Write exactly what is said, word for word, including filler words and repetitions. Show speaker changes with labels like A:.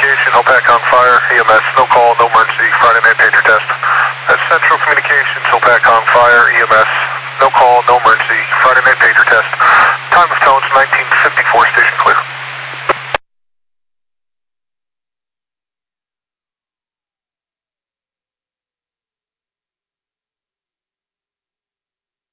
A: Communication, Hopac on fire, E M S, no call, no emergency, Friday night pager test. That's Central Communications, Hopac on fire, E M S, no call, no emergency, Friday night pager test. Time of tones nineteen fifty-four, station clear.